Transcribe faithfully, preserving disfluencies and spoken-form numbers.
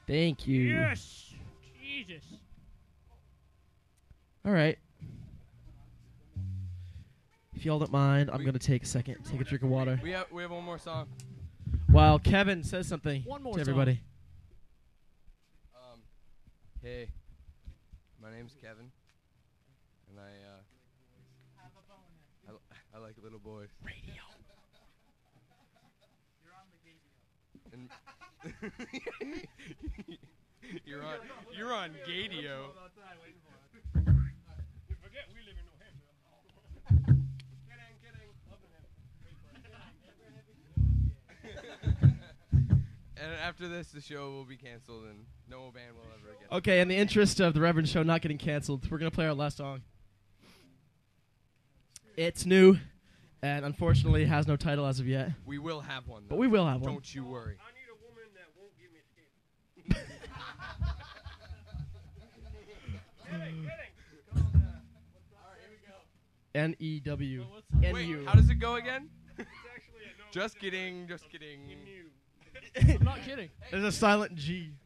Thank you. Yes. Jesus. All right. If y'all don't mind, I'm We- gonna take a second, take a drink of water, We have we have one more song. while Kevin says something One more to everybody. Um, hey, my name's Kevin, and I uh, I, li- I like little boys. Radio. And you're on you're on Gadio. And after this, the show will be canceled, and no band will ever get. Okay, in the interest of the Reverend Show not getting canceled, we're gonna play our last song. It's new, and unfortunately has no title as of yet, We will have one, though. but we will have one. Don't you worry. I need a woman that won't give me a skin. Kidding, kidding. N E W Wait, N U. how does it go again? It's actually a no. Just kidding, just kidding. You. I'm not kidding. There's a silent G.